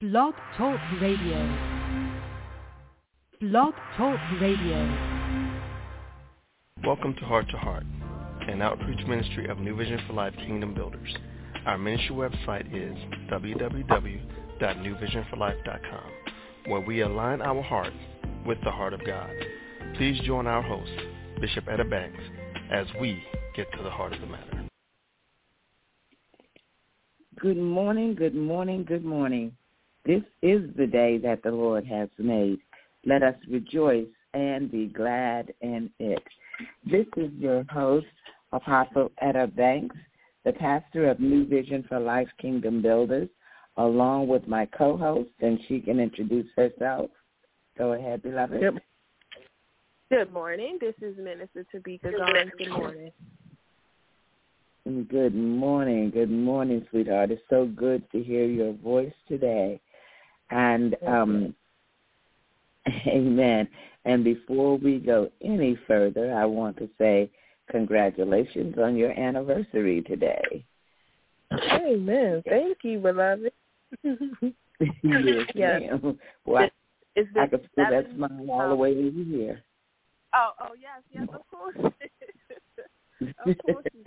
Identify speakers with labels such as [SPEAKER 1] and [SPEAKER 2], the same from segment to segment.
[SPEAKER 1] Blog Talk Radio. Blog Talk Radio.
[SPEAKER 2] Welcome to Heart, an outreach ministry of New Vision for Life Kingdom Builders. Our ministry website is www.newvisionforlife.com, where we align our hearts with the heart of God. Please join our host, Bishop Etta Banks, as we get to the heart of the matter.
[SPEAKER 3] Good morning, good morning, good morning. This is the day that the Lord has made. Let us rejoice and be glad in it. This is your host, Apostle Etta Banks, the pastor of New Vision for Life Kingdom Builders, along with my co-host, and she can introduce herself. Go ahead, beloved.
[SPEAKER 4] Good morning. This is Minister Tabitha Garnes. Good morning.
[SPEAKER 3] Good morning, sweetheart. It's so good to hear your voice today. And amen. And before we go any further, I want to say congratulations on your anniversary today.
[SPEAKER 4] Amen. Thank you, beloved.
[SPEAKER 3] Yes, ma'am. Well, I can feel that smile all the way over here.
[SPEAKER 4] Oh, yes, of course. Of course you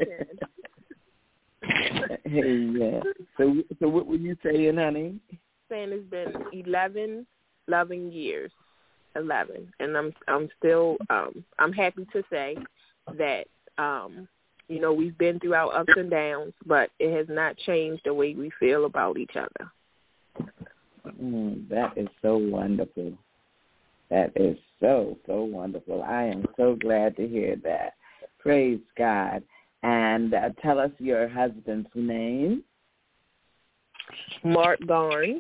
[SPEAKER 4] can.
[SPEAKER 3] Amen. So what were you saying, honey?
[SPEAKER 4] Saying it's been 11 loving years. 11, and I'm still I'm happy to say that we've been through our ups and downs, but it has not changed the way we feel about each other.
[SPEAKER 3] That is so wonderful. That is so wonderful. I am so glad to hear that. Praise God. And tell us your husband's name.
[SPEAKER 4] Mark Garnes.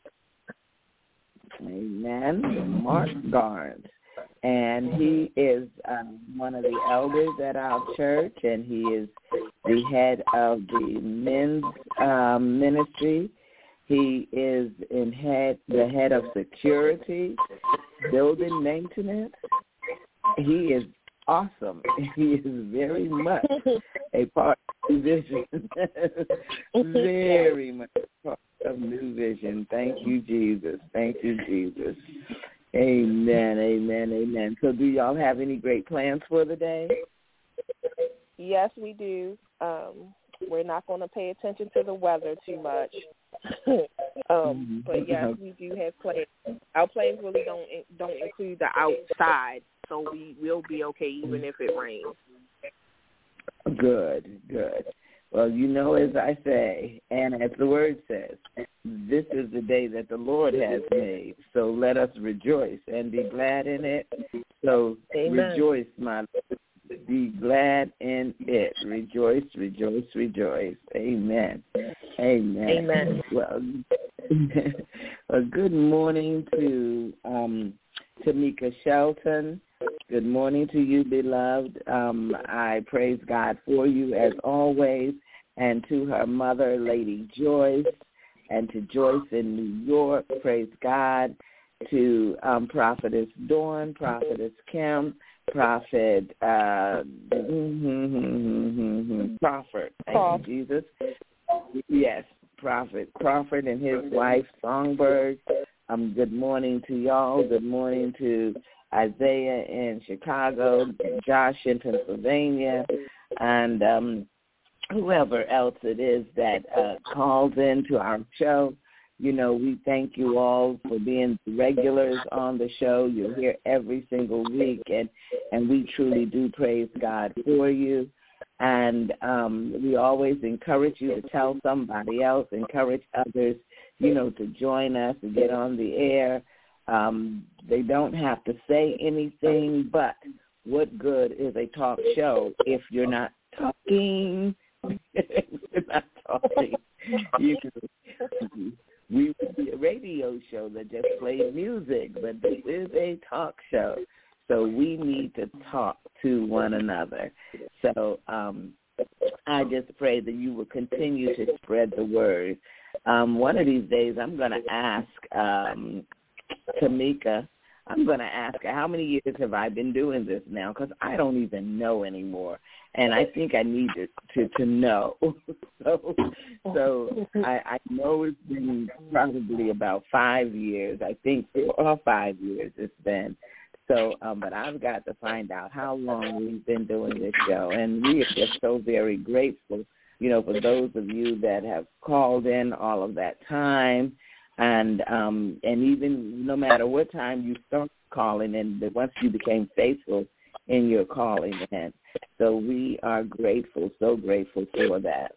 [SPEAKER 3] Amen. Mark Garnes. And he is one of the elders at our church, and he is the head of the men's ministry. He is the head of security, building maintenance. He is awesome. He is very much a part of New Vision. Very much a part of New Vision. Thank you, Jesus. Thank you, Jesus. Amen, amen, amen. So do y'all have any great plans for the day?
[SPEAKER 4] Yes, we do. We're not going to pay attention to the weather too much. But yes, we do have plans. Our plans really don't include the outside, so we will be okay even if it rains.
[SPEAKER 3] Good. Well, as I say, and as the word says, this is the day that the Lord has made, so let us rejoice and be glad in it. So Amen. Rejoice, my Lord. Be glad in it. Rejoice, rejoice, rejoice. Amen. Amen.
[SPEAKER 4] Amen.
[SPEAKER 3] Well, good morning to Tamika Shelton. Good morning to you, beloved. I praise God for you as always, and to her mother, Lady Joyce, and to Joyce in New York. Praise God. To Prophetess Dawn, Prophetess Kim, Prophet Crawford. Thank you, Jesus. Yes, Prophet Crawford and his wife, Songbird. Good morning to y'all. Good morning to Isaiah in Chicago, Josh in Pennsylvania, and whoever else it is that calls into our show. We thank you all for being regulars on the show. You're here every single week, and we truly do praise God for you. And we always encourage you to tell somebody else, encourage others, to join us and get on the air. They don't have to say anything, but what good is a talk show if you're not talking? We're not talking. We would be a radio show that just played music, but this is a talk show. So we need to talk to one another. So I just pray that you will continue to spread the word. One of these days I'm going to ask Tamika I'm going to ask her, how many years have I been doing this now? Because I don't even know anymore. And I think I need to know. so I know it's been probably about 5 years. I think 4 or 5 years it's been. So, but I've got to find out how long we've been doing this show. And we are just so very grateful, for those of you that have called in all of that time. And even no matter what time you start calling in, once you became faithful in your calling in. So we are grateful, so grateful for that.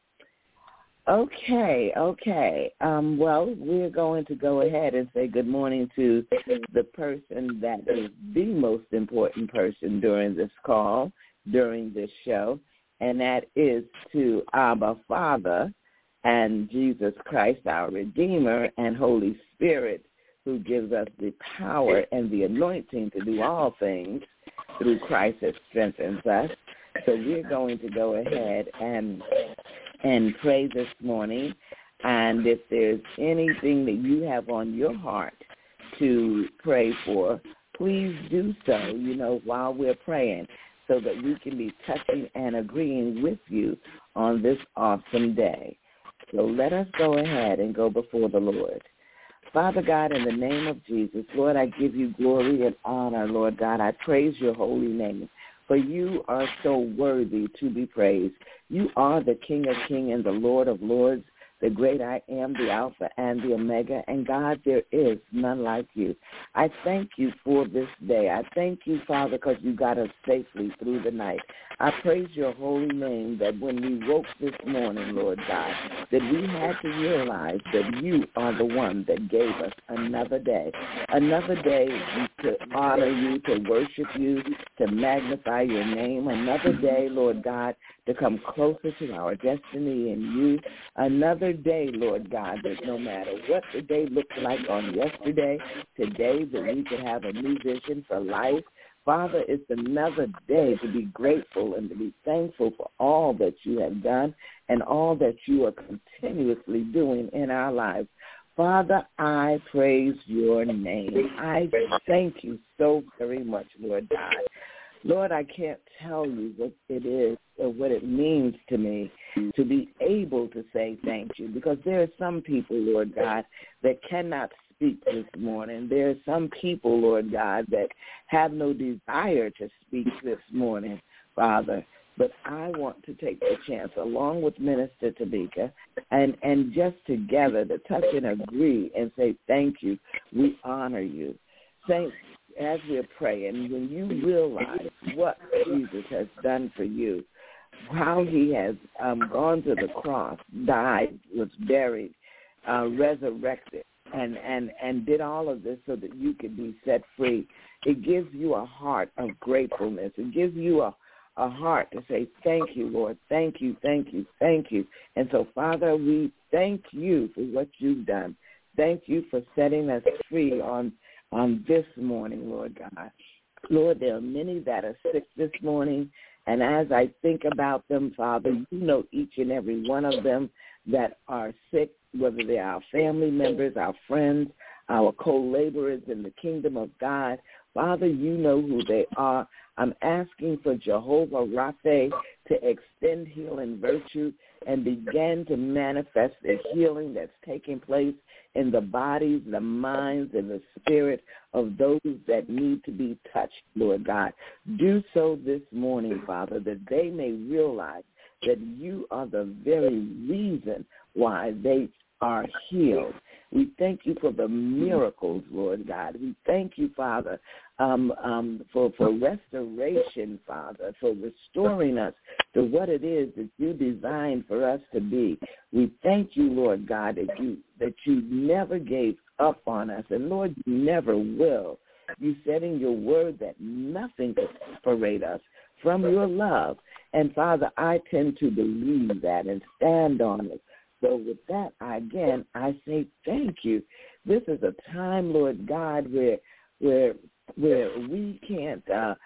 [SPEAKER 3] Okay. Well, we're going to go ahead and say good morning to the person that is the most important person during this call, during this show, and that is to Abba Father and Jesus Christ, our Redeemer, and Holy Spirit, who gives us the power and the anointing to do all things through Christ that strengthens us. So we're going to go ahead and pray this morning. And if there's anything that you have on your heart to pray for, please do so, while we're praying, so that we can be touching and agreeing with you on this awesome day. So let us go ahead and go before the Lord. Father God, in the name of Jesus, Lord, I give you glory and honor, Lord God. I praise your holy name, for you are so worthy to be praised. You are the King of kings and the Lord of lords, the great I am, the Alpha and the Omega, and God, there is none like you. I thank you for this day. I thank you, Father, because you got us safely through the night. I praise your holy name that when we woke this morning, Lord God, that we had to realize that you are the one that gave us another day to honor you, to worship you, to magnify your name, another day, Lord God, to come closer to our destiny in you, another day, Lord God, that no matter what the day looked like on yesterday, today that we could have a new vision for life. Father, it's another day to be grateful and to be thankful for all that you have done and all that you are continuously doing in our lives. Father, I praise your name. I thank you so very much, Lord God. Lord, I can't tell you what it is or what it means to me to be able to say thank you, because there are some people, Lord God, that cannot speak this morning. There are some people, Lord God, that have no desire to speak this morning, Father. But I want to take the chance, along with Minister Tamika, and just together to touch and agree and say thank you. We honor you. Thanks. As we're praying, when you realize what Jesus has done for you, how he has gone to the cross, died, was buried, resurrected, and did all of this so that you could be set free, it gives you a heart of gratefulness. It gives you a heart to say, thank you, Lord, thank you, thank you, thank you. And so, Father, we thank you for what you've done. Thank you for setting us free on this morning, Lord God. Lord, there are many that are sick this morning, and as I think about them, Father, you know each and every one of them that are sick, whether they're our family members, our friends, our co-laborers in the kingdom of God. Father, you know who they are. I'm asking for Jehovah Rapha to extend healing virtue and begin to manifest the healing that's taking place in the bodies, the minds, and the spirit of those that need to be touched, Lord God. Do so this morning, Father, that they may realize that you are the very reason why they are healed. We thank you for the miracles, Lord God. We thank you, Father, for restoration, Father, for restoring us to what it is that you designed for us to be. We thank you, Lord God, that you never gave up on us, and Lord, you never will. You said in your word that nothing could separate us from your love. And Father, I tend to believe that and stand on it. So with that, I say thank you. This is a time, Lord God, where we can't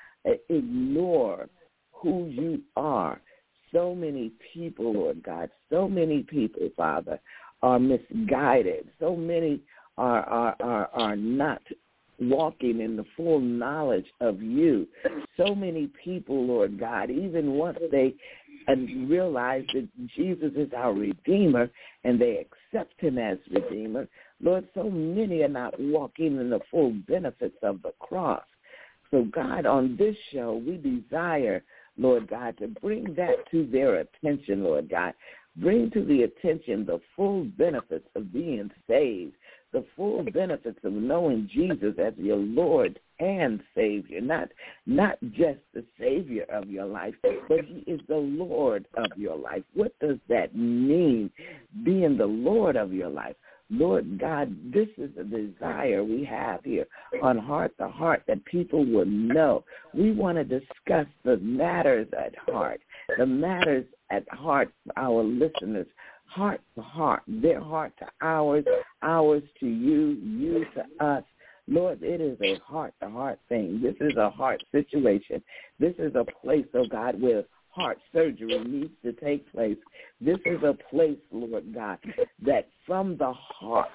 [SPEAKER 3] ignore who you are. So many people, Lord God, so many people, Father, are misguided. So many are not walking in the full knowledge of you. So many people, Lord God, even once they realize that Jesus is our Redeemer and they accept him as Redeemer, Lord, so many are not walking in the full benefits of the cross. So, God, on this show, we desire, Lord God, to bring that to their attention, Lord God. Bring to the attention the full benefits of being saved, the full benefits of knowing Jesus as your Lord and Savior, not just the Savior of your life, but he is the Lord of your life. What does that mean, being the Lord of your life? Lord God, this is the desire we have here on Heart to Heart, that people will know. We want to discuss the matters at heart, the matters at heart for our listeners, heart to heart, their heart to ours, ours to you, you to us. Lord, it is a heart-to-heart thing. This is a heart situation. This is a place, oh God, where heart surgery needs to take place. This is a place, Lord God, that from the heart,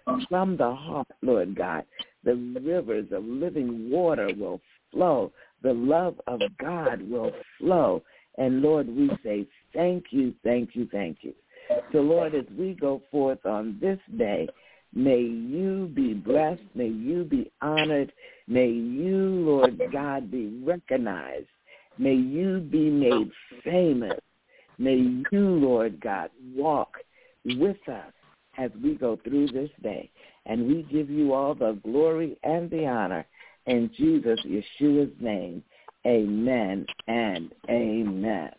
[SPEAKER 3] Lord God, the rivers of living water will flow. The love of God will flow. And, Lord, we say thank you, thank you, thank you. So, Lord, as we go forth on this day, may you be blessed. May you be honored. May you, Lord God, be recognized. May you be made famous. May you, Lord God, walk with us as we go through this day. And we give you all the glory and the honor in Jesus, Yeshua's name. Amen and amen.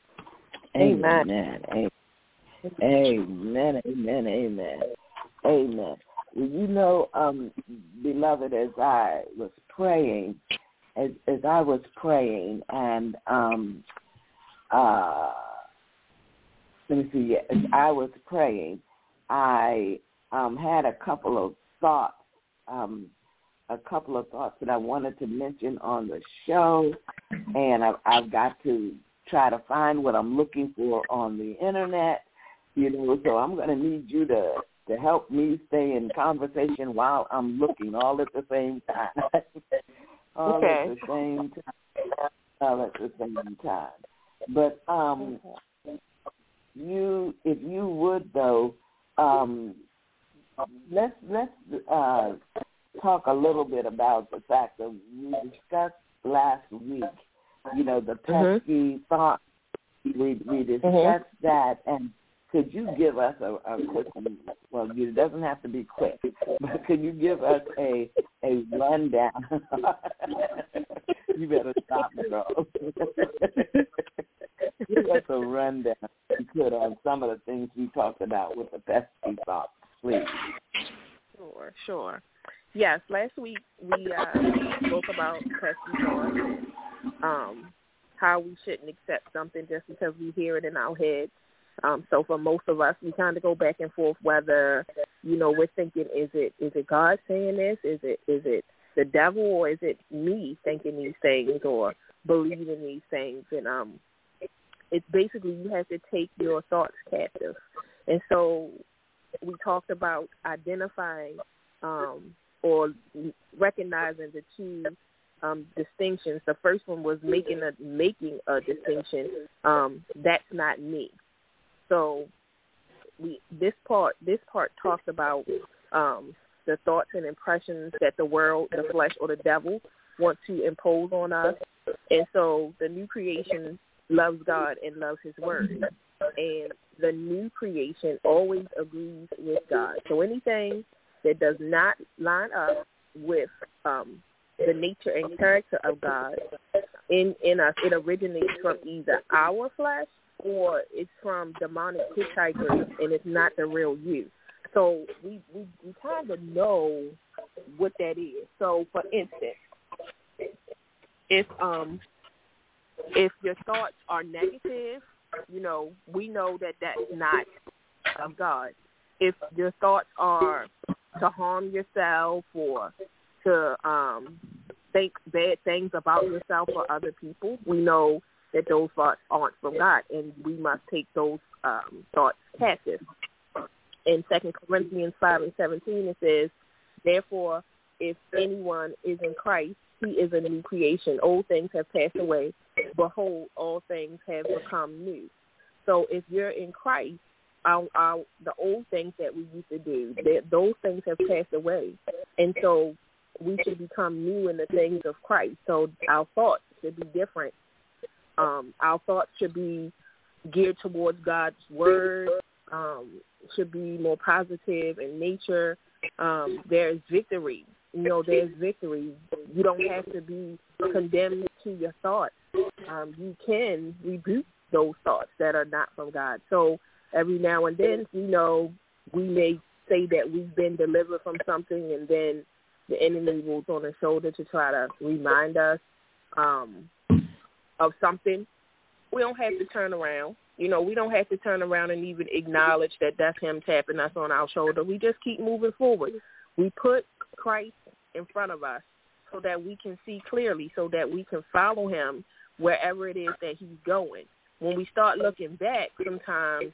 [SPEAKER 3] Amen. Amen. Amen. Amen. Amen. Amen. You know, beloved, as I was praying, and as I was praying, I had a couple of thoughts that I wanted to mention on the show, and I've got to try to find what I'm looking for on the internet, you know, so I'm going to need you to help me stay in conversation while I'm looking all at the same time. All at the same time. But if you would, though, let's talk a little bit about the fact that we discussed last week, you know, the pesky thought. We discussed that, and could you give us a quick, well, it doesn't have to be quick, but could you give us a rundown? You better stop, girl. Give us a rundown, if you could, on some of the things we talked about with the pesky thoughts, please.
[SPEAKER 4] Sure. Yes, last week we spoke about pesky thoughts, how we shouldn't accept something just because we hear it in our head. So for most of us, we kind of go back and forth whether, you know, we're thinking, is it God saying this? Is it the devil, or is it me thinking these things or believing these things? And it's basically you have to take your thoughts captive. And so we talked about identifying or recognizing the two distinctions. The first one was making a distinction. That's not me. So this part talks about the thoughts and impressions that the world, the flesh, or the devil want to impose on us. And so the new creation loves God and loves his word. And the new creation always agrees with God. So anything that does not line up with the nature and character of God in us, it originates from either our flesh or it's from demonic hitchhikers, and it's not the real you. So we kind of know what that is. So, for instance, if your thoughts are negative, you know, we know that that's not of God. If your thoughts are to harm yourself or to think bad things about yourself or other people, we know that those thoughts aren't from God, and we must take those thoughts captive. In 2 Corinthians 5:17, it says, "Therefore, if anyone is in Christ, he is a new creation. Old things have passed away. Behold, all things have become new. So if you're in Christ, the old things that we used to do, those things have passed away. And so we should become new in the things of Christ. So our thoughts should be different. Our thoughts should be geared towards God's word, should be more positive in nature. There's victory. There's victory. You don't have to be condemned to your thoughts. You can rebuke those thoughts that are not from God. So every now and then, we may say that we've been delivered from something, and then the enemy will on the shoulder to try to remind us of something. We don't have to turn around. We don't have to turn around and even acknowledge that that's him tapping us on our shoulder. We just keep moving forward. We put Christ in front of us so that we can see clearly, so that we can follow him wherever it is that he's going. When we start looking back, sometimes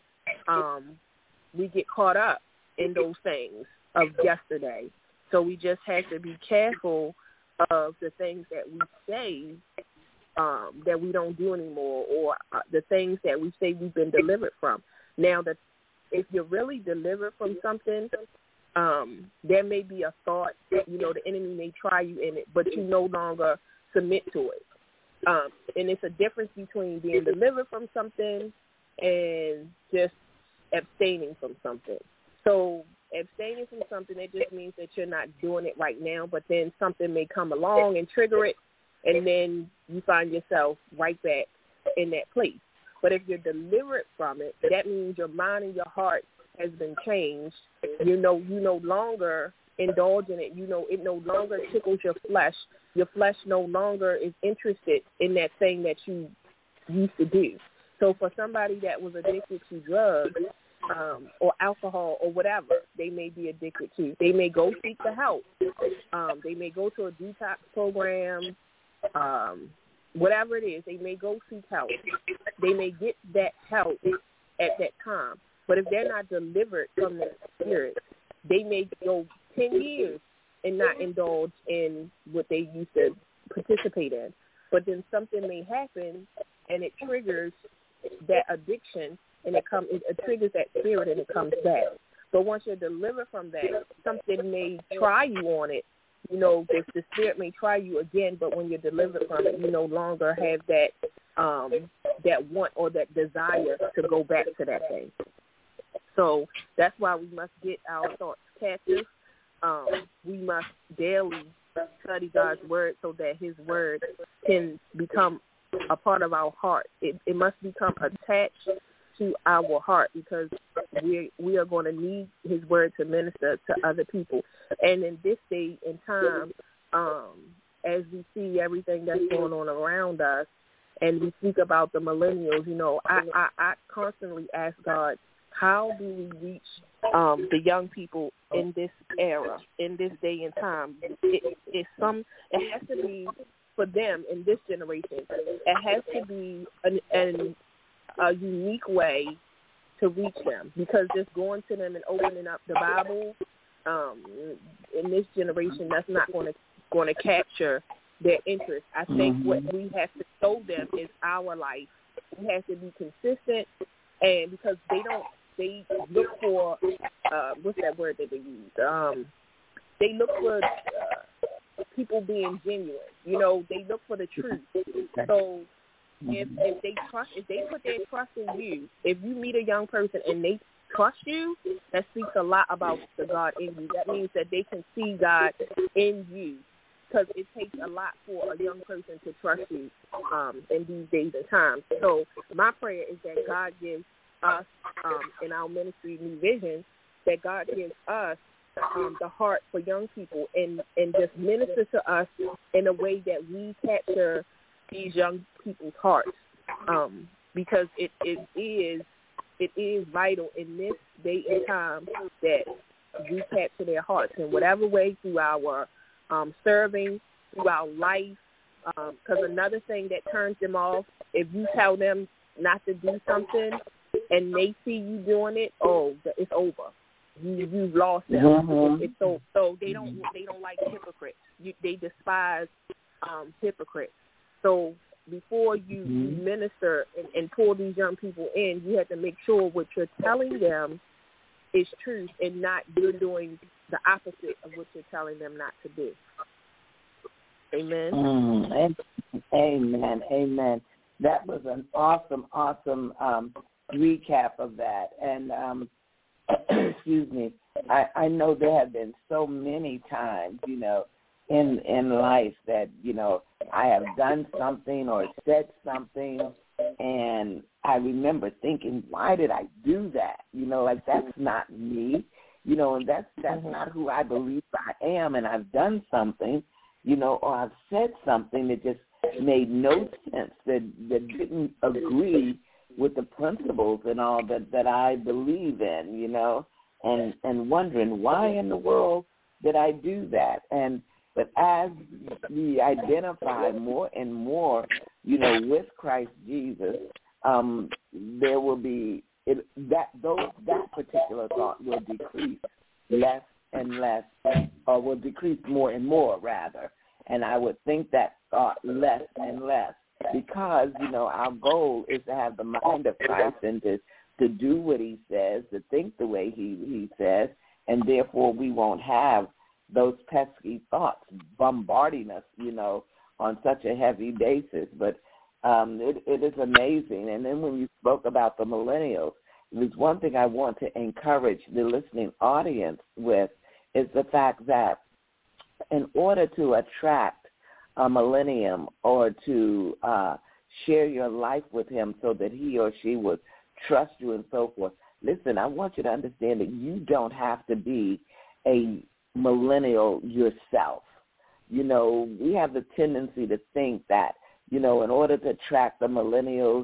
[SPEAKER 4] we get caught up in those things of yesterday. So we just have to be careful of the things that we say that we don't do anymore, or the things that we say we've been delivered from. Now, if you're really delivered from something, there may be a thought, the enemy may try you in it, but you no longer submit to it. And it's a difference between being delivered from something and just abstaining from something. So abstaining from something, it just means that you're not doing it right now, but then something may come along and trigger it, and then you find yourself right back in that place. But if you're delivered from it, that means your mind and your heart has been changed. You no longer indulge in it. It no longer tickles your flesh. Your flesh no longer is interested in that thing that you used to do. So for somebody that was addicted to drugs or alcohol or whatever they may be addicted to, they may go seek the help. They may go to a detox program, whatever it is. They may go seek help. They may get that help at that time. But if they're not delivered from that spirit, they may go 10 years and not indulge in what they used to participate in. But then something may happen, and it triggers that addiction, and it triggers that spirit, and it comes back. But once you're delivered from that, something may try you on it. The spirit may try you again, but when you're delivered from it, you no longer have that want or that desire to go back to that thing. So that's why we must get our thoughts captive. We must daily study God's word so that his word can become a part of our heart. It must become attached to our heart, because we are going to need his word to minister to other people. And in this day and time, as we see everything that's going on around us, and we speak about the millennials, I constantly ask God, how do we reach the young people in this era, in this day and time? It has to be for them in this generation. It has to be a unique way to reach them, because just going to them and opening up the Bible in this generation, that's not going to capture their interest. I think what we have to show them is our life. We have to be consistent, and because they look for what's that word that they use? They look for people being genuine. They look for the truth. So if they put their trust in you, if you meet a young person and they trust you, that speaks a lot about the God in you. That means that they can see God in you, because it takes a lot for a young person to trust you in these days and times. So my prayer is that God gives us in our ministry, New Vision, that God gives us the heart for young people and just minister to us in a way that we capture these young people's hearts, because it is vital in this day and time that we capture their hearts in whatever way, through our serving, through our life, because another thing that turns them off, if you tell them not to do something and they see you doing it, it's over. you've lost them.
[SPEAKER 3] Mm-hmm.
[SPEAKER 4] So they don't like hypocrites. They despise hypocrites. So before you minister and pull these young people in, you have to make sure what you're telling them is truth and not you're doing the opposite of what you're telling them not to do. Amen.
[SPEAKER 3] Amen. Amen. That was an awesome recap of that. And excuse me, I know there have been so many times, in life that, I have done something or said something, and I remember thinking, why did I do that? Like, that's not me, and that's not who I believe I am, and I've done something, or I've said something that just made no sense, that didn't agree with the principles and all that I believe in, and wondering why in the world did I do that? But as we identify more and more, with Christ Jesus, there will be that particular thought will decrease less and less, or will decrease more and more rather. And I would think that thought less and less, because our goal is to have the mind of Christ and to do what He says, to think the way He says, and therefore we won't have those pesky thoughts bombarding us, on such a heavy basis. But it is amazing. And then when you spoke about the millennials, there's one thing I want to encourage the listening audience with is the fact that in order to attract a millennium or to share your life with him so that he or she would trust you and so forth, listen, I want you to understand that you don't have to be a millennial yourself. We have the tendency to think that, in order to attract the millennials,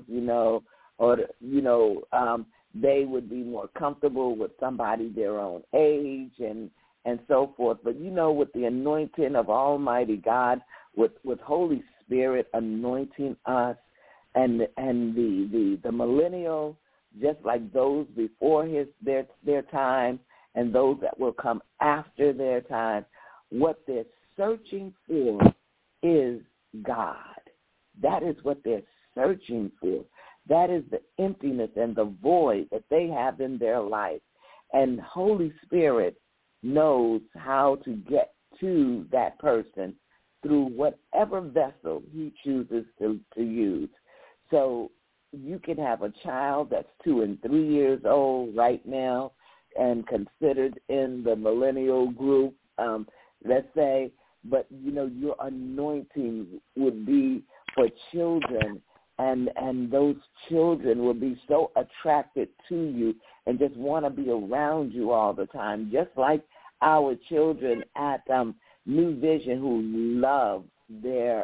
[SPEAKER 3] they would be more comfortable with somebody their own age and so forth. But, with the anointing of Almighty God, with Holy Spirit anointing us and the millennial, just like those before their time, and those that will come after their time, what they're searching for is God. That is what they're searching for. That is the emptiness and the void that they have in their life. And Holy Spirit knows how to get to that person through whatever vessel He chooses to use. So you can have a child that's 2 and 3 years old right now, and considered in the millennial group, let's say, but, your anointing would be for children, and those children will be so attracted to you and just want to be around you all the time, just like our children at New Vision who love their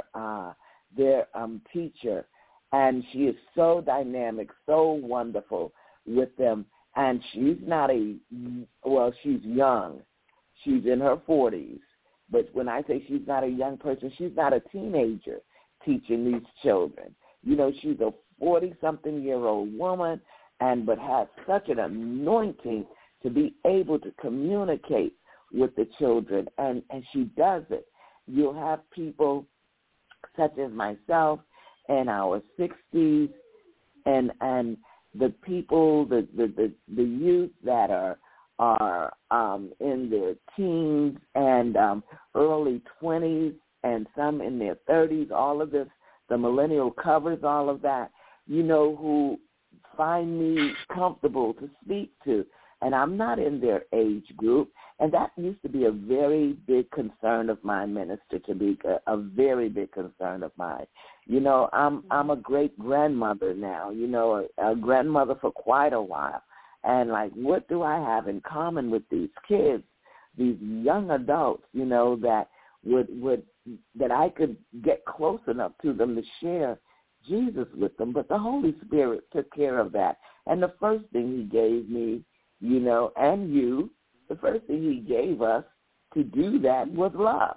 [SPEAKER 3] teacher, and she is so dynamic, so wonderful with them. And she's she's young. She's in her 40s. But when I say she's not a young person, she's not a teenager teaching these children. She's a 40-something-year-old woman, but has such an anointing to be able to communicate with the children, and she does it. You'll have people such as myself in our 60s and the people, the youth that are in their teens and early 20s, and some in their 30s, all of this, the millennial covers all of that, who find me comfortable to speak to. And I'm not in their age group, and that used to be a very big concern of mine, Minister Tamika, a very big concern of mine. I'm a great-grandmother now, a grandmother for quite a while. And, what do I have in common with these kids, these young adults, that that I could get close enough to them to share Jesus with them? But the Holy Spirit took care of that. And the first thing He gave me, and the first thing He gave us to do that was love.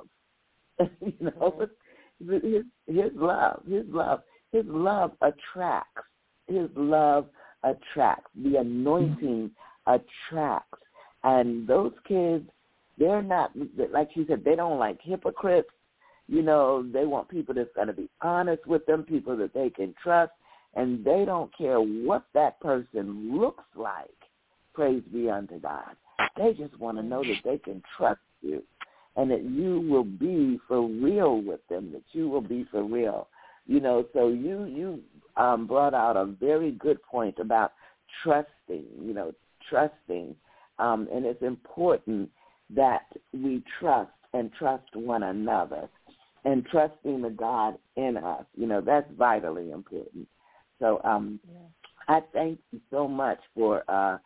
[SPEAKER 3] His love attracts. His love attracts. The anointing attracts. And those kids, they're not, like you said, they don't like hypocrites. You know, they want people that's going to be honest with them, people that they can trust, and they don't care what that person looks like. Praise be unto God. They just want to know that they can trust you and that you will be for real with them, that you will be for real. You know, so you brought out a very good point about trusting, and it's important that we trust and trust one another and trusting the God in us. You know, that's vitally important. So I thank you so much for,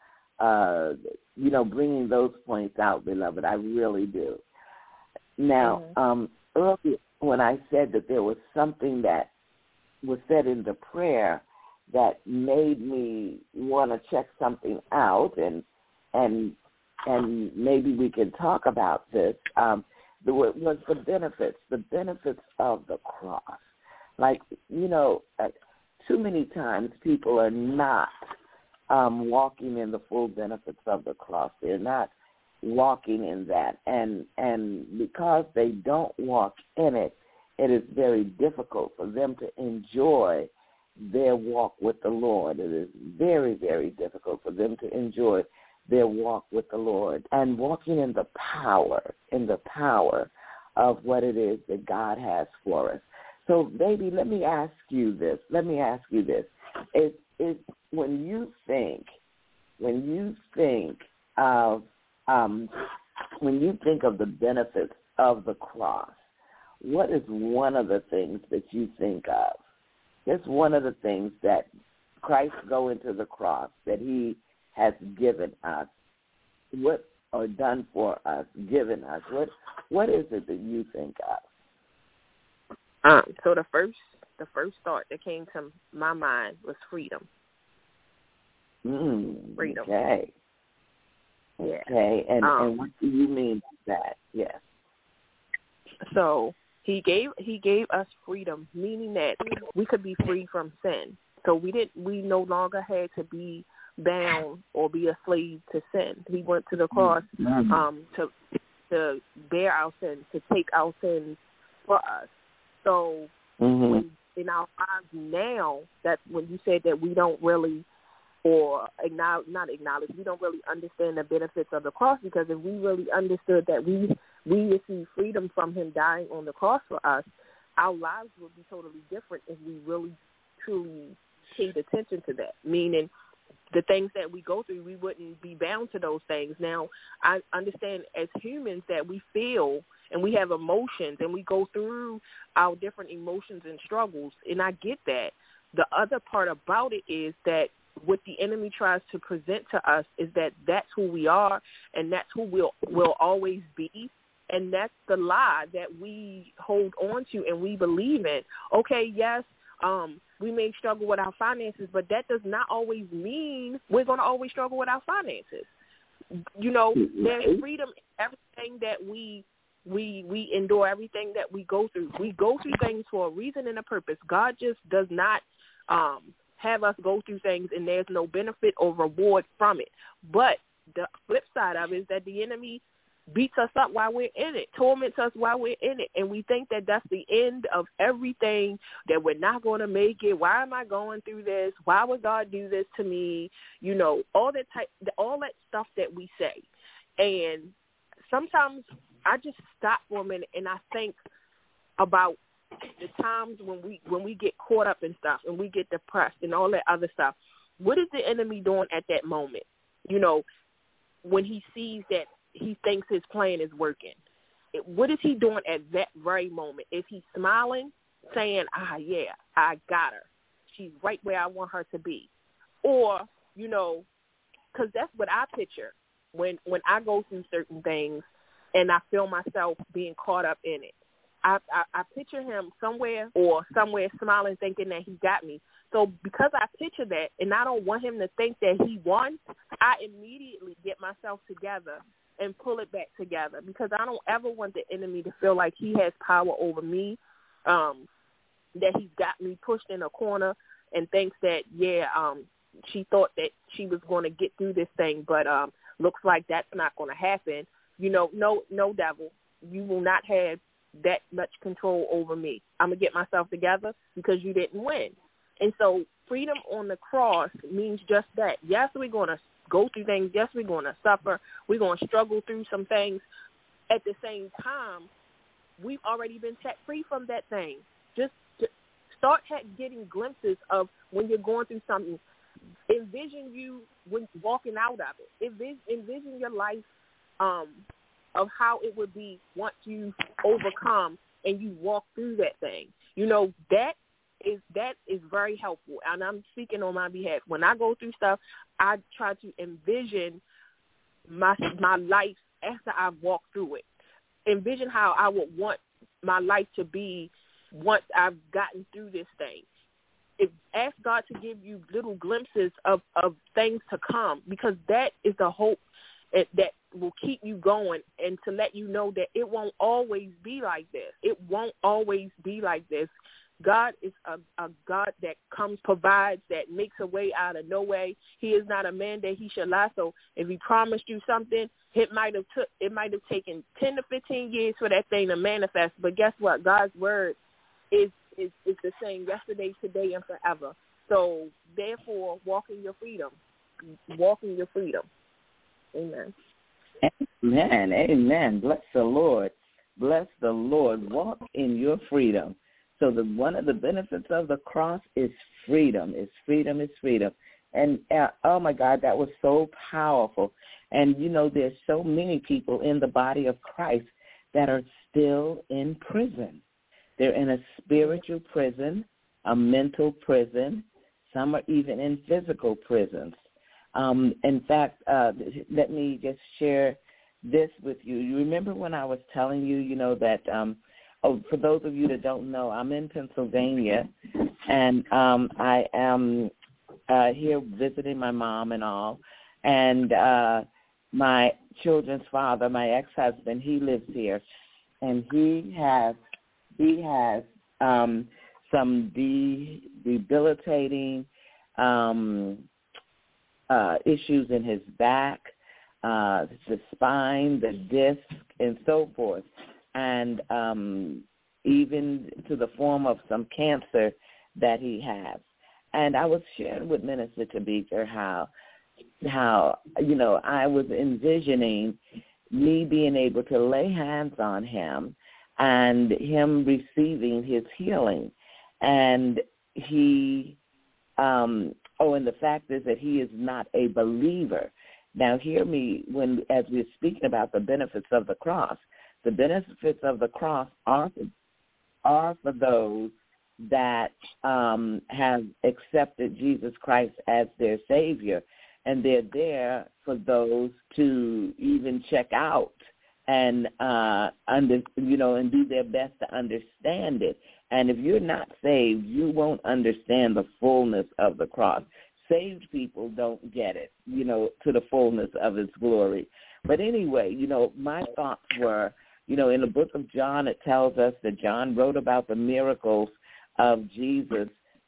[SPEAKER 3] bringing those points out, beloved. I really do. Now, earlier when I said that there was something that was said in the prayer that made me want to check something out, and maybe we can talk about this, was the benefits of the cross. Like, you know, too many times people are not walking in the full benefits of the cross. They're not walking in that. And because they don't walk in it, it is very difficult for them to enjoy their walk with the Lord. It is very, very difficult for them to enjoy their walk with the Lord and walking in the power of what it is that God has for us. So, baby, let me ask you this. Is when you think of the benefits of the cross, what is one of the things that you think of? Just one of the things that Christ going to the cross, that he has given us, what or done for us, given us. What is it that you think of?
[SPEAKER 4] So the first thought that came to my mind was freedom. Freedom.
[SPEAKER 3] Okay.
[SPEAKER 4] Yeah.
[SPEAKER 3] Okay. And what do you mean by that? Yes.
[SPEAKER 4] So he gave us freedom, meaning that we could be free from sin. So we no longer had to be bound or be a slave to sin. He went to the cross to bear our sins, to take our sins for us. So when in our lives now, that's when you said that we don't really, or not acknowledge, we don't really understand the benefits of the cross, because if we really understood that we receive freedom from him dying on the cross for us, our lives would be totally different if we really, truly paid attention to that, meaning the things that we go through, we wouldn't be bound to those things. Now, I understand as humans that we feel and we have emotions and we go through our different emotions and struggles, and I get that. The other part about it is that what the enemy tries to present to us is that that's who we are and that's who we'll always be, and that's the lie that we hold on to and we believe in. Okay, yes, we may struggle with our finances, but that does not always mean we're going to always struggle with our finances. You know, there's freedom in everything that we endure, everything that we go through. We go through things for a reason and a purpose. God just does not have us go through things and there's no benefit or reward from it. But the flip side of it is that the enemy beats us up while we're in it, torments us while we're in it, and we think that that's the end of everything, that we're not going to make it. Why am I going through this? Why would God do this to me? You know, all that stuff that we say. And sometimes I just stop for a minute and I think about the times when we get caught up in stuff and we get depressed and all that other stuff. What is the enemy doing at that moment? You know, when he sees that he thinks his plan is working. What is he doing at that very moment? Is he smiling, saying, yeah, I got her. She's right where I want her to be. Or, you know, because that's what I picture when I go through certain things and I feel myself being caught up in it. I picture him somewhere smiling, thinking that he got me. So because I picture that and I don't want him to think that he won, I immediately get myself together and pull it back together, because I don't ever want the enemy to feel like he has power over me, that he's got me pushed in a corner and thinks that, she thought that she was going to get through this thing. But looks like that's not going to happen, no devil, you will not have that much control over me. I'm going to get myself together because you didn't win. And so freedom on the cross means just that. Yes, we're going to go through things. Yes, we're going to suffer. We're going to struggle through some things. At the same time, we've already been set free from that thing. Just to start getting glimpses of when you're going through something. Envision you when walking out of it. Envision your life of how it would be once you overcome and you walk through that thing. That is very helpful, and I'm speaking on my behalf. When I go through stuff, I try to envision my life after I've walked through it. Envision how I would want my life to be once I've gotten through this thing. Ask God to give you little glimpses of things to come, because that is the hope that will keep you going, and to let you know that it won't always be like this. It won't always be like this. God is a God that provides, that makes a way out of no way. He is not a man that he should lie. So if he promised you something, it might have taken 10 to 15 years for that thing to manifest. But guess what? God's word is the same yesterday, today, and forever. So therefore, walk in your freedom. Walk in your freedom. Amen.
[SPEAKER 3] Amen. Amen. Bless the Lord. Bless the Lord. Walk in your freedom. So one of the benefits of the cross is freedom. It's freedom. It's freedom. And, oh, my God, that was so powerful. And, there's so many people in the body of Christ that are still in prison. They're in a spiritual prison, a mental prison. Some are even in physical prisons. In fact, let me just share this with you. You remember when I was telling you, that for those of you that don't know, I'm in Pennsylvania, and I am here visiting my mom and all. And my children's father, my ex-husband, he lives here, and he has some debilitating issues in his back, the spine, the disc, and so forth, and even to the form of some cancer that he has. And I was sharing with Minister Tabitha how I was envisioning me being able to lay hands on him and him receiving his healing. And he, and the fact is that he is not a believer. Now, hear me as we're speaking about the benefits of the cross. The benefits of the cross are for those that have accepted Jesus Christ as their Savior, and they're there for those to even check out and and do their best to understand it. And if you're not saved, you won't understand the fullness of the cross. Saved people don't get it, to the fullness of its glory. But anyway, my thoughts were, in the book of John, it tells us that John wrote about the miracles of Jesus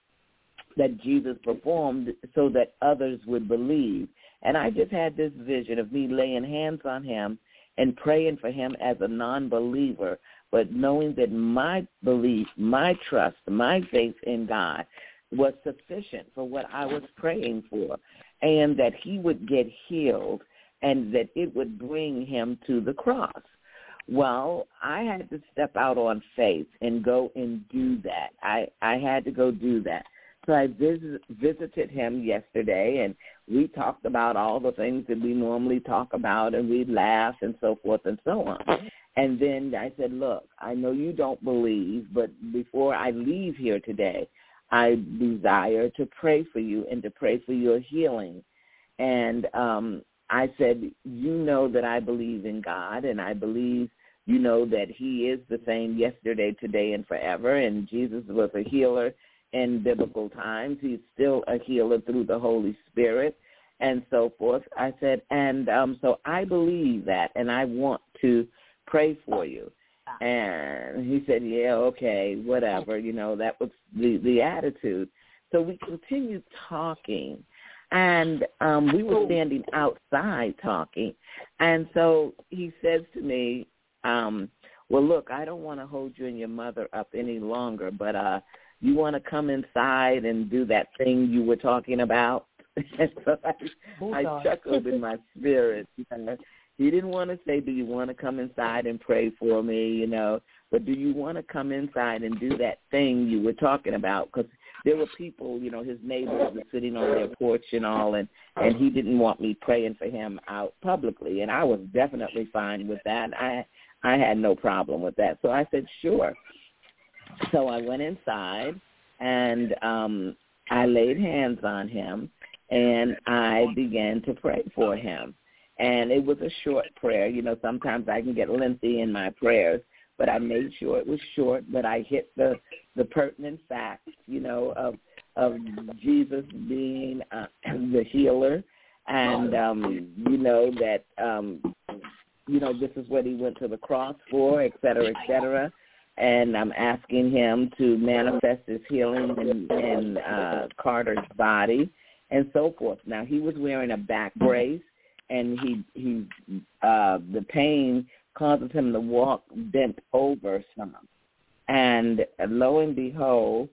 [SPEAKER 3] that Jesus performed so that others would believe. And I just had this vision of me laying hands on him and praying for him as a non-believer, but knowing that my belief, my trust, my faith in God was sufficient for what I was praying for, and that he would get healed and that it would bring him to the cross. Well, I had to step out on faith and go and do that. I had to go do that. So I visited him yesterday, and we talked about all the things that we normally talk about, and we laughed and so forth and so on. And then I said, look, I know you don't believe, but before I leave here today, I desire to pray for you and to pray for your healing. And I said, that I believe in God, and I believe, that he is the same yesterday, today, and forever, and Jesus was a healer in biblical times. He's still a healer through the Holy Spirit and so forth. I said, and so I believe that, and I want to pray for you. And he said, yeah, okay, whatever. That was the attitude. So we continued talking, And we were standing outside talking. And so he says to me, well, look, I don't want to hold you and your mother up any longer, but you want to come inside and do that thing you were talking about? And so I chuckled in my spirit. He didn't want to say, do you want to come inside and pray for me, but do you want to come inside and do that thing you were talking about? Because there were people, his neighbors were sitting on their porch and all, and he didn't want me praying for him out publicly, and I was definitely fine with that. I had no problem with that. So I said, sure. So I went inside, and I laid hands on him, and I began to pray for him. And it was a short prayer. Sometimes I can get lengthy in my prayers, but I made sure it was short, but I hit the pertinent facts, of Jesus being the healer, and, that, this is what he went to the cross for, et cetera, et cetera. And I'm asking him to manifest his healing in Carter's body and so forth. Now, he was wearing a back brace, and the pain causes him to walk bent over some. And lo and behold,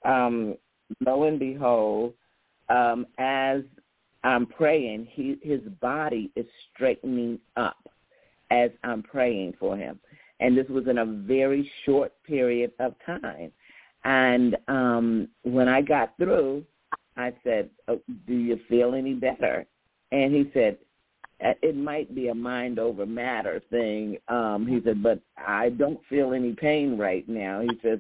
[SPEAKER 3] as I'm praying, his body is straightening up as I'm praying for him. And this was in a very short period of time. And when I got through, I said, do you feel any better? And he said, it might be a mind over matter thing. He said, but I don't feel any pain right now. He says,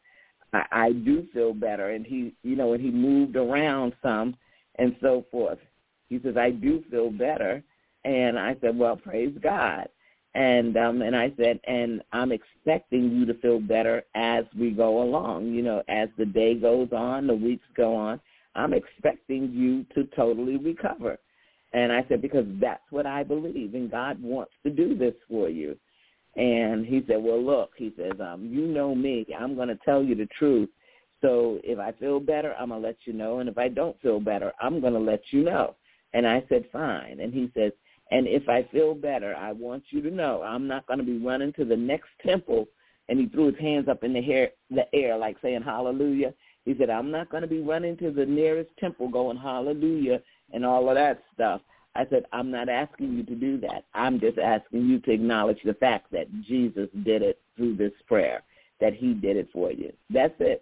[SPEAKER 3] I do feel better. And he, and he moved around some and so forth. He says, I do feel better. And I said, well, praise God. And I said, and I'm expecting you to feel better as we go along. As the day goes on, the weeks go on, I'm expecting you to totally recover. And I said, because that's what I believe, and God wants to do this for you. And he said, well, look, he says, you know me. I'm going to tell you the truth. So if I feel better, I'm going to let you know. And if I don't feel better, I'm going to let you know. And I said, fine. And he says, and if I feel better, I want you to know I'm not going to be running to the next temple. And he threw his hands up in the air like saying hallelujah. He said, I'm not going to be running to the nearest temple going hallelujah and all of that stuff. I said, I'm not asking you to do that. I'm just asking you to acknowledge the fact that Jesus did it through this prayer, that he did it for you. That's it,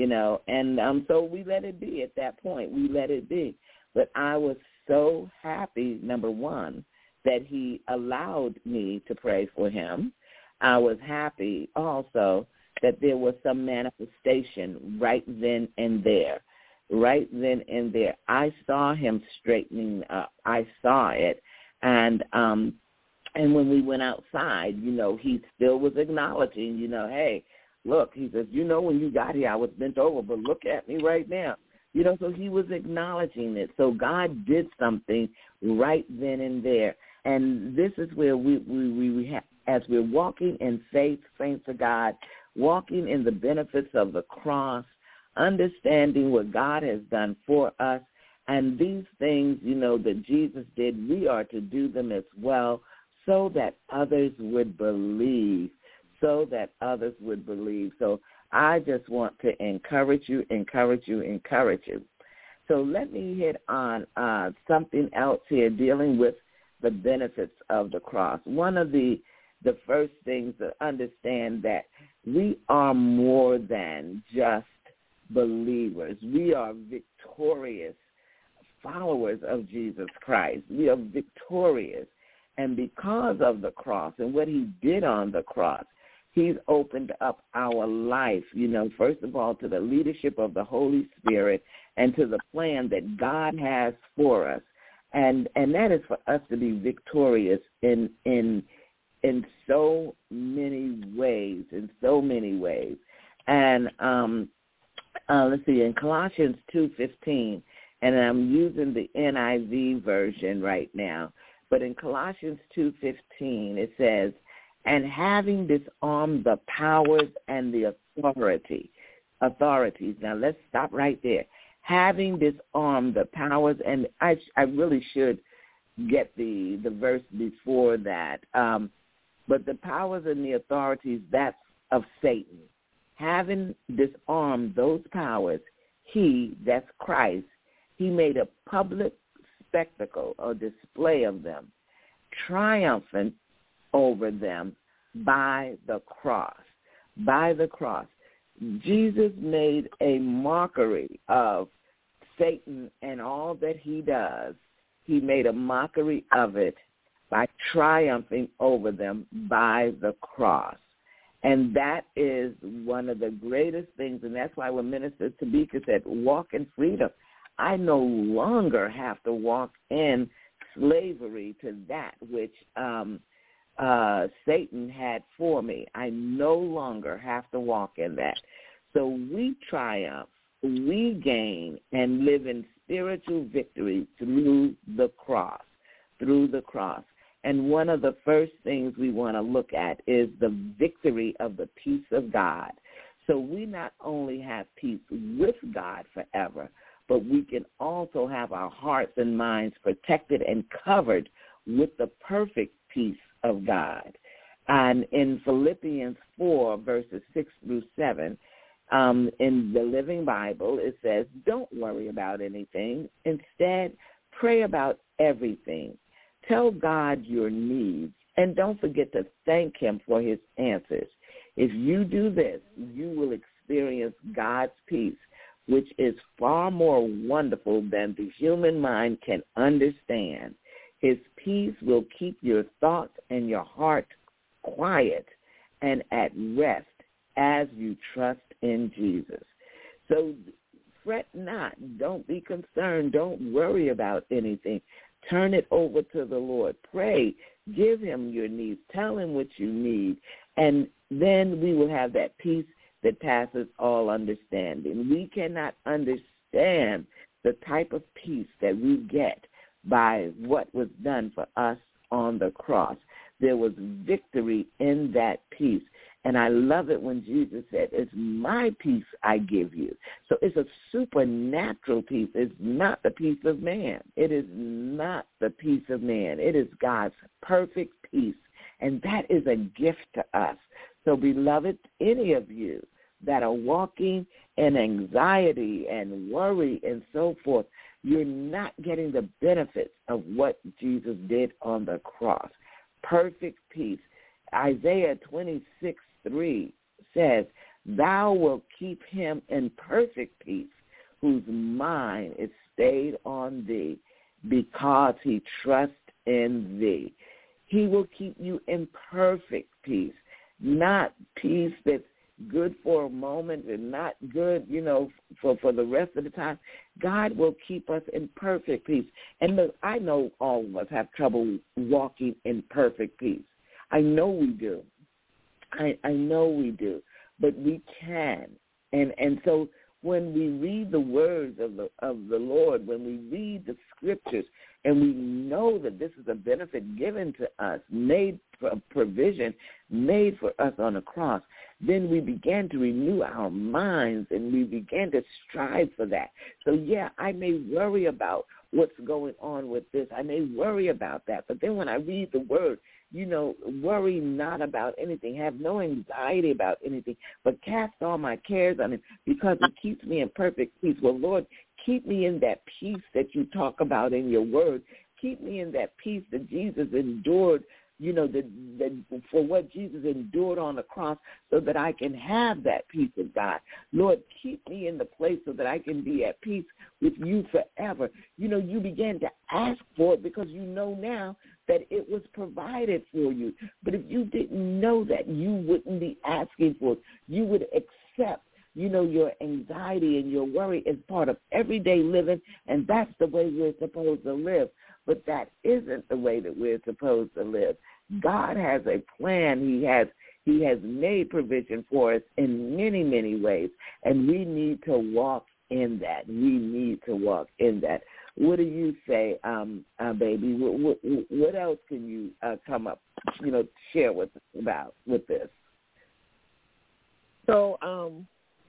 [SPEAKER 3] And so we let it be at that point. We let it be. But I was so happy, number one, that he allowed me to pray for him. I was happy also that there was some manifestation right then and there. Right then and there. I saw him straightening up. I saw it. And when we went outside, he still was acknowledging, hey, look, he says, when you got here, I was bent over, but look at me right now. So he was acknowledging it. So God did something right then and there. And this is where we have, as we're walking in faith, saints of God, walking in the benefits of the cross, understanding what God has done for us, and these things, that Jesus did, we are to do them as well so that others would believe, So I just want to encourage you. So let me hit on something else here dealing with the benefits of the cross. One of the first things to understand that we are more than just believers. We are victorious followers of Jesus Christ. We are victorious. And because of the cross and what he did on the cross, he's opened up our life, first of all, to the leadership of the Holy Spirit and to the plan that God has for us. And that is for us to be victorious in so many ways, And let's see, in Colossians 2:15, and I'm using the NIV version right now, but in Colossians 2:15 it says, and having disarmed the powers and the authorities. Now let's stop right there. having disarmed the powers, and I really should get the verse before that, but the powers and the authorities, that's of Satan. Having disarmed those powers, he, that's Christ, he made a public spectacle or display of them, triumphant over them by the cross. By the cross. Jesus made a mockery of Satan and all that he does. He made a mockery of it by triumphing over them by the cross. And that is one of the greatest things, and that's why when Minister Tabika said, walk in freedom, I no longer have to walk in slavery to that which Satan had for me. I no longer have to walk in that. So we triumph, we gain, and live in spiritual victory through the cross, And one of the first things we want to look at is the victory of the peace of God. So we not only have peace with God forever, but we can also have our hearts and minds protected and covered with the perfect peace of God. And in Philippians 4, verses 6 through 7, in the Living Bible, it says, don't worry about anything. Instead, pray about everything. Tell God your needs, and don't forget to thank him for his answers. If you do this, you will experience God's peace, which is far more wonderful than the human mind can understand. His peace will keep your thoughts and your heart quiet and at rest as you trust in Jesus. So fret not. Don't be concerned. Don't worry about anything. Turn it over to the Lord. Pray. Give him your needs. Tell him what you need. And then we will have that peace that passes all understanding. We cannot understand the type of peace that we get by what was done for us on the cross. There was victory in that peace. And I love it when Jesus said, it's my peace I give you. So it's a supernatural peace. It's not the peace of man. It is not the peace of man. It is God's perfect peace. And that is a gift to us. So, beloved, any of you that are walking in anxiety and worry and so forth, you're not getting the benefits of what Jesus did on the cross. Perfect peace. Isaiah 26:3 says, thou wilt keep him in perfect peace, whose mind is stayed on thee, because he trusts in thee. He will keep you in perfect peace, not peace that's good for a moment and not good, for the rest of the time. God will keep us in perfect peace. And look, I know all of us have trouble walking in perfect peace. I know we do. I know we do. But we can. And so when we read the words of the Lord, when we read the scriptures, and we know that this is a benefit given to us, made for provision, made for us on the cross, then we began to renew our minds and we began to strive for that. So, yeah, I may worry about what's going on with this. I may worry about that. But then when I read the word, worry not about anything. Have no anxiety about anything, but cast all my cares on him because it keeps me in perfect peace. Well, Lord, keep me in that peace that you talk about in your word. Keep me in that peace that Jesus endured, for what Jesus endured on the cross so that I can have that peace of God. Lord, keep me in the place so that I can be at peace with you forever. You began to ask for it because you know now that it was provided for you. But if you didn't know that, you wouldn't be asking for it. You would accept your anxiety and your worry is part of everyday living, and that's the way we're supposed to live. But that isn't the way that we're supposed to live. God has a plan. He has made provision for us in many, many ways, and we need to walk in that. We need to walk in that. What do you say, baby? What else can you come up, share with us about with this?
[SPEAKER 4] So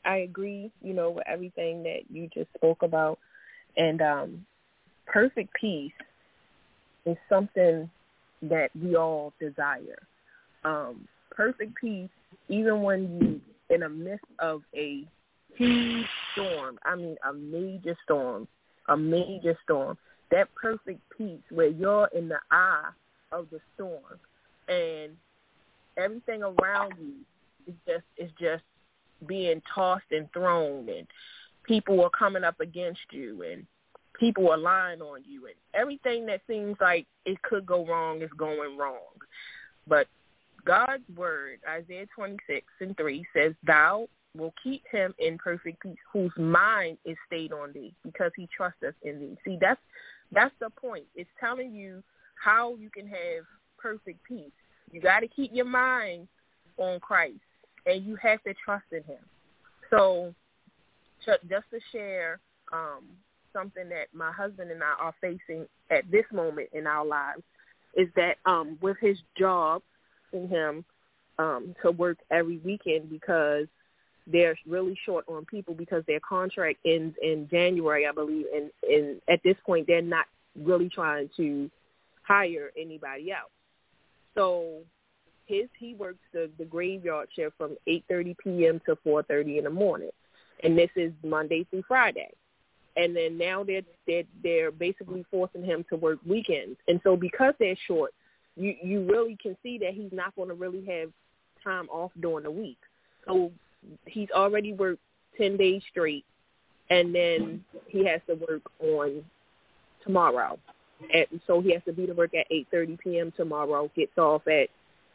[SPEAKER 4] I agree, with everything that you just spoke about. And perfect peace is something that we all desire. Perfect peace, even when you in the midst of a huge storm, I mean a major storm, that perfect peace where you're in the eye of the storm and everything around you is just being tossed and thrown, and people are coming up against you, and people are lying on you, and everything that seems like it could go wrong is going wrong. But God's word, Isaiah 26:3, says, "Thou will keep him in perfect peace, whose mind is stayed on thee, because he trusteth in thee." See, that's the point. It's telling you how you can have perfect peace. You got to keep your mind on Christ, and you have to trust in him. So just to share something that my husband and I are facing at this moment in our lives is that with his job and him to work every weekend because they're really short on people because their contract ends in January, I believe, and at this point they're not really trying to hire anybody else. So he works the graveyard shift from 8:30 p.m. to 4:30 in the morning, and this is Monday through Friday. And then now they're basically forcing him to work weekends, and so because they're short, you really can see that he's not going to really have time off during the week. So he's already worked 10 days straight, and then he has to work on tomorrow. And so he has to be to work at 8:30 p.m. tomorrow, gets off at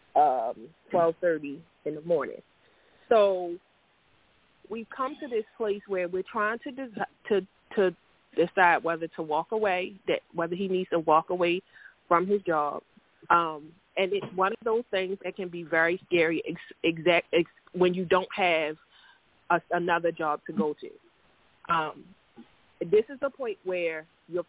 [SPEAKER 4] 12:30 in the morning. So we've come to this place where we're trying to decide whether to walk away, whether he needs to walk away from his job. And it's one of those things that can be very scary when you don't have another job to go to. This is the point where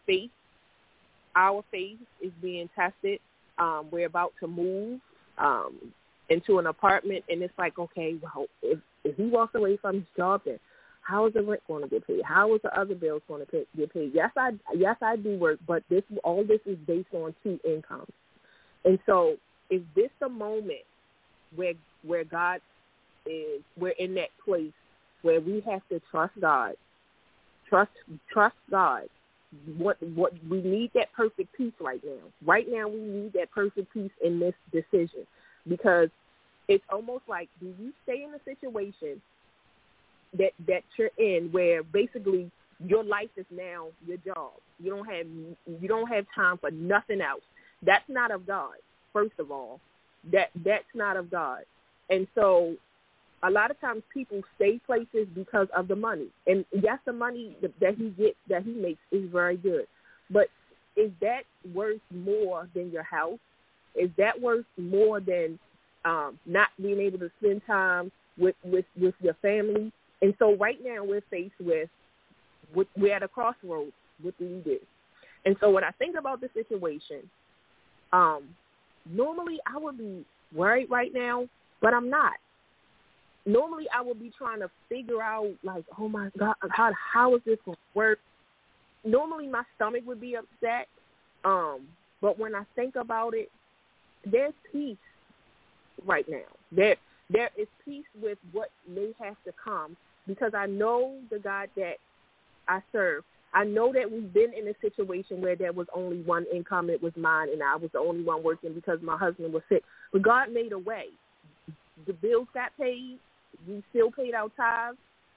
[SPEAKER 4] our faith is being tested. We're about to move into an apartment, and it's like, okay, well, if he walks away from his job, then how is the rent going to get paid? How is the other bills going to get paid? Yes, I do work, but all this is based on two incomes. And so is this the moment where God is, we're in that place where we have to trust God, trust God. What we need that perfect peace right now. Right now we need that perfect peace in this decision, because it's almost like, do you stay in a situation that you're in where basically your life is now your job. You don't have time for nothing else. That's not of God. First of all, that's not of God. And so a lot of times people stay places because of the money. And yes, the money that he makes is very good. But is that worth more than your house? Is that worth more than not being able to spend time with your family? And so right now we're faced with we're at a crossroads. What do we do? And so when I think about the situation, normally I would be worried right now, but I'm not. Normally I would be trying to figure out, like, oh, my God, how is this going to work? Normally my stomach would be upset, but when I think about it, there's peace right now. There is peace with what may have to come, because I know the God that I serve. I know that we've been in a situation where there was only one income. It was mine, and I was the only one working because my husband was sick. But God made a way. The bills got paid. We still paid our tithes.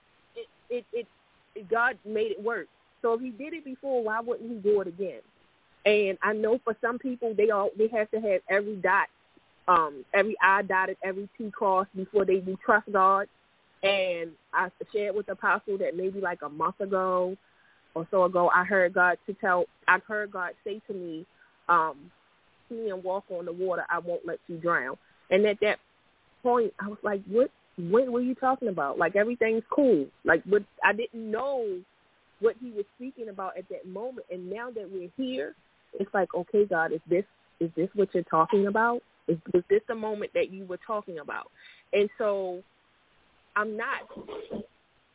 [SPEAKER 4] God made it work. So if he did it before, why wouldn't he do it again? And I know for some people, they have to have every I dotted, every T crossed before they do trust God. And I shared with the apostle that maybe like a month ago or so ago, I heard God say to me, see me and walk on the water, I won't let you drown. And at that point, I was like, what were you talking about? Like, everything's cool. Like, but I didn't know what he was speaking about at that moment. And now that we're here, it's like, okay, God, is this what you're talking about? Was this the moment that you were talking about? And so I'm not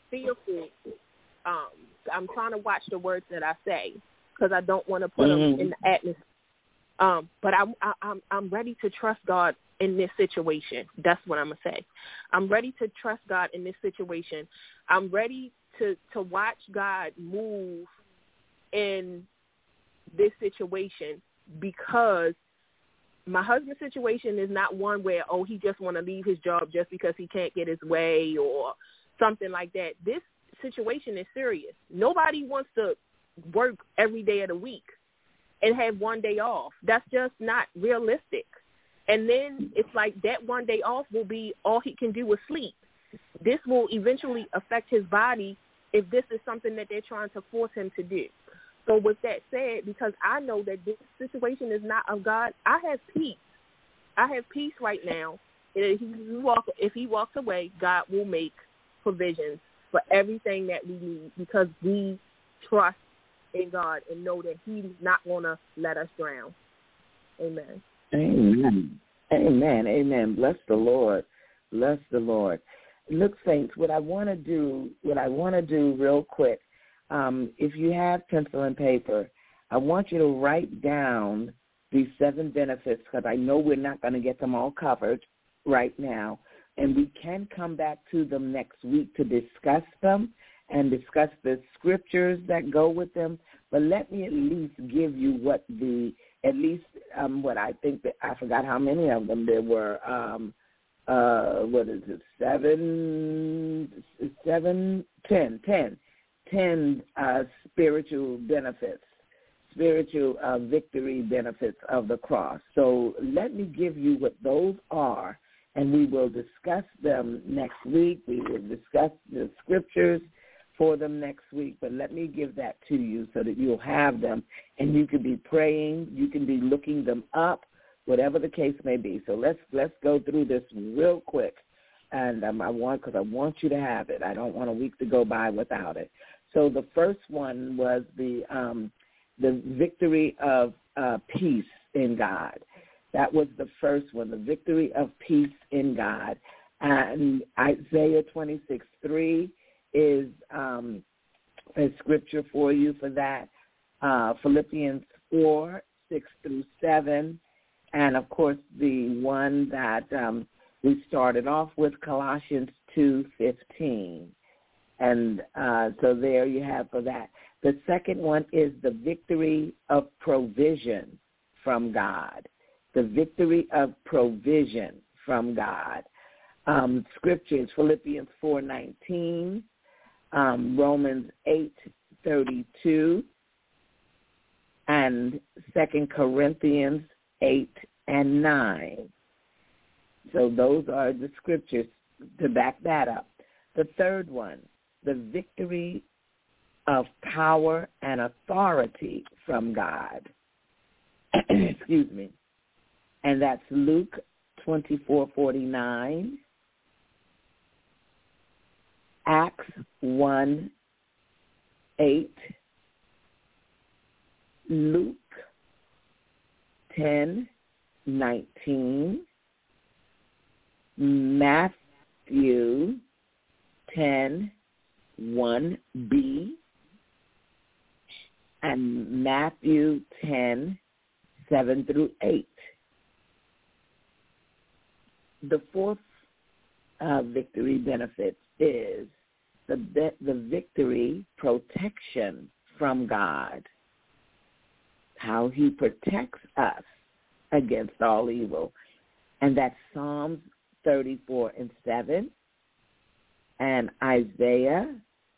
[SPEAKER 4] fearful. I'm trying to watch the words that I say because I don't want to put them in the atmosphere. But I'm ready to trust God in this situation. That's what I'm gonna say. I'm ready to trust God in this situation. I'm ready to watch God move in this situation, because my husband's situation is not one where, he just want to leave his job just because he can't get his way or something like that. This situation is serious. Nobody wants to work every day of the week and have one day off. That's just not realistic. And then it's like that one day off will be all he can do is sleep. This will eventually affect his body if this is something that they're trying to force him to do. So with that said, because I know that this situation is not of God, I have peace. I have peace right now. If he walks away, God will make provisions for everything that we need, because we trust in God and know that He's not going to let us drown. Amen.
[SPEAKER 3] Amen. Amen. Amen. Bless the Lord. Bless the Lord. Look, saints, what I want to do real quick, if you have pencil and paper, I want you to write down these 7 benefits, because I know we're not going to get them all covered right now, and we can come back to them next week to discuss them and discuss the scriptures that go with them. But let me at least give you what I think that I forgot how many of them there were. 10 spiritual benefits, spiritual victory benefits of the cross. So let me give you what those are, and we will discuss them next week. We will discuss the scriptures for them next week, but let me give that to you so that you'll have them, and you can be praying, you can be looking them up, whatever the case may be. So let's go through this real quick, and I want you to have it. I don't want a week to go by without it. So the first one was the victory of peace in God. That was the first one, the victory of peace in God. And Isaiah 26:3 is a scripture for you for that. Philippians 4:6-7, and of course the one that we started off with, Colossians 2:15. And so there you have for that. The second one is the victory of provision from God. The victory of provision from God. Scriptures, Philippians 4:19, Romans 8:32, and 2 Corinthians 8:9. So those are the scriptures to back that up. The third one, the victory of power and authority from God. Excuse me. And that's Luke 24:49, Acts 1:8, Luke 10:19, Matthew 10:1b, and Matthew 10:7-8. The fourth victory benefit is the victory protection from God, how He protects us against all evil. And that's Psalms 34:7 and Isaiah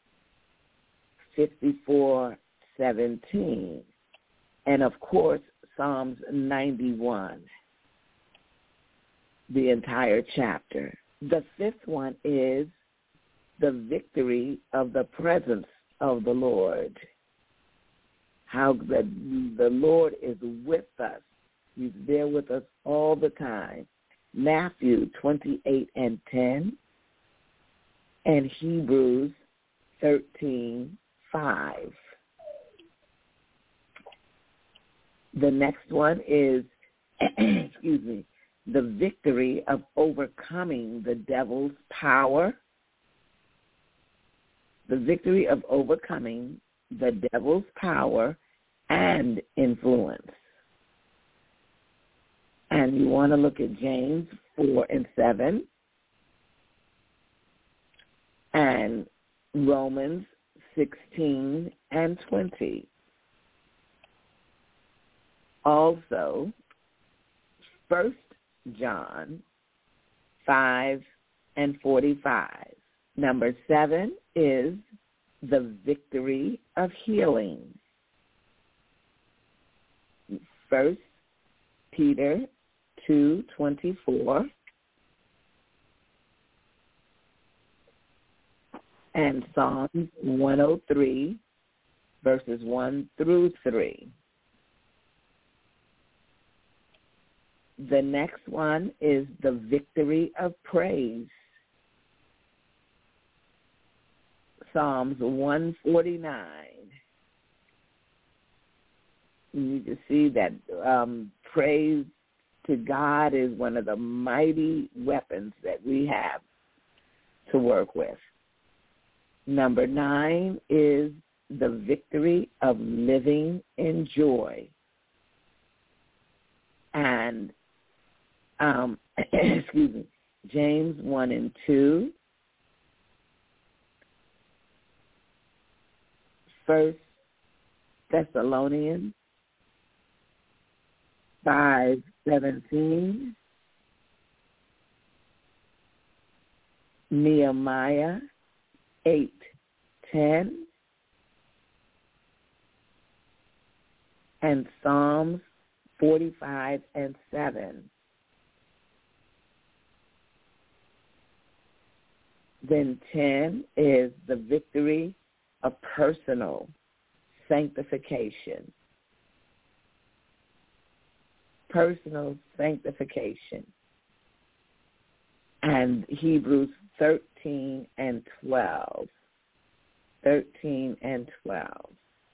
[SPEAKER 3] 54:17, and of course Psalms 91, the entire chapter. The fifth one is the victory of the presence of the Lord, how the Lord is with us. He's there with us all the time. Matthew 28:10 and Hebrews 13:5. The next one is, excuse me, the victory of overcoming the devil's power. the victory of overcoming the devil's power and influence. And you want to look at James 4:7 and Romans 16:20. Also, 1 John 5:45. Number 7 is the victory of healing. 1 Peter 2:24 and Psalms 103, verses 1 through 3. The next one is the victory of praise. Psalms 149. You can see that praise to God is one of the mighty weapons that we have to work with. Number 9 is the victory of living in joy. And, James 1:2, 1 Thessalonians 5:17, Nehemiah 8:10, and Psalms 45:7. Then 10 is the victory of personal sanctification. Personal sanctification. And Hebrews 13:12. 13:12.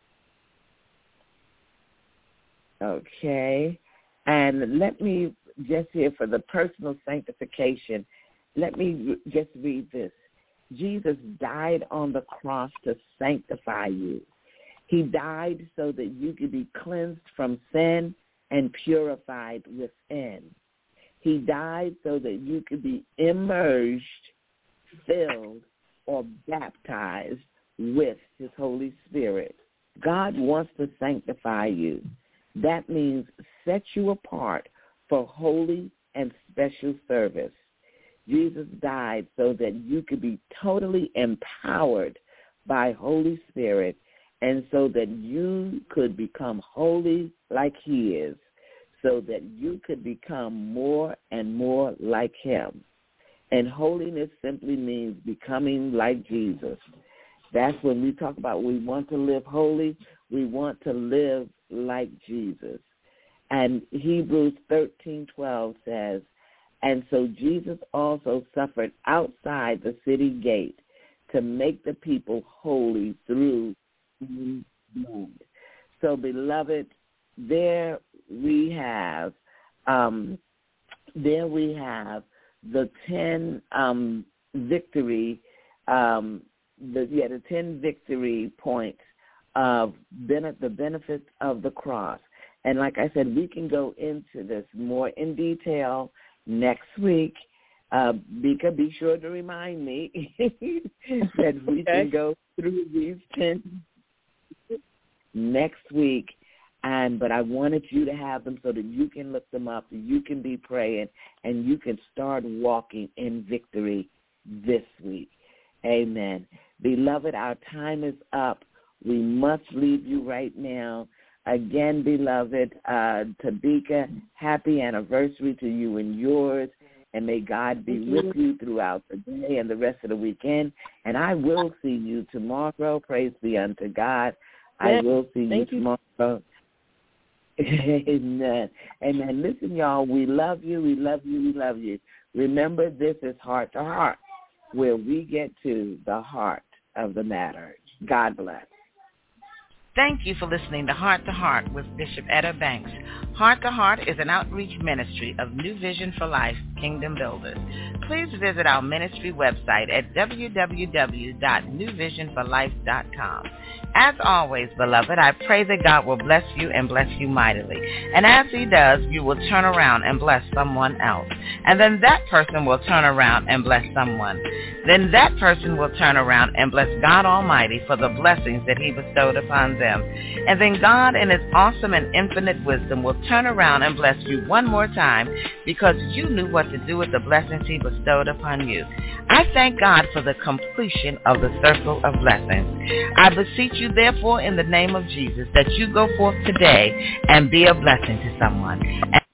[SPEAKER 3] Okay. And let me just here for the personal sanctification, let me just read this. Jesus died on the cross to sanctify you. He died so that you could be cleansed from sin and purified within. He died so that you could be immersed, filled, or baptized with his Holy Spirit. God wants to sanctify you. That means set you apart for holy and special service. Jesus died so that you could be totally empowered by Holy Spirit and so that you could become holy like he is, so that you could become more and more like him. And holiness simply means becoming like Jesus. That's when we talk about we want to live holy, we want to live like Jesus. And Hebrews 13:12 says, and so Jesus also suffered outside the city gate to make the people holy through his blood. So, beloved, there we have the 10 victory, the 10 victory points of the benefits of the cross. And like I said, we can go into this more in detail next week. Bika, be sure to remind me that we can go through these 10 next week. But I wanted you to have them so that you can look them up, you can be praying, and you can start walking in victory this week. Amen. Beloved, our time is up. We must leave you right now. Again, beloved, Tabika, happy anniversary to you and yours, and may God be with you throughout the day and the rest of the weekend. And I will see you tomorrow. Praise be unto God. I will see you tomorrow. Amen. Amen. Listen, y'all, we love you. We love you. We love you. Remember, this is Heart to Heart, where we get to the heart of the matter. God bless.
[SPEAKER 5] Thank you for listening to Heart with Bishop Etta Banks. Heart to Heart is an outreach ministry of New Vision for Life Kingdom Builders. Please visit our ministry website at www.newvisionforlife.com. As always, beloved, I pray that God will bless you and bless you mightily. And as He does, you will turn around and bless someone else. And then that person will turn around and bless someone. Then that person will turn around and bless God Almighty for the blessings that He bestowed upon them. And then God, in His awesome and infinite wisdom, will turn around and bless you one more time because you knew what to do with the blessings He bestowed upon you. I thank God for the completion of the circle of blessings. I beseech you, therefore, in the name of Jesus, that you go forth today and be a blessing to someone.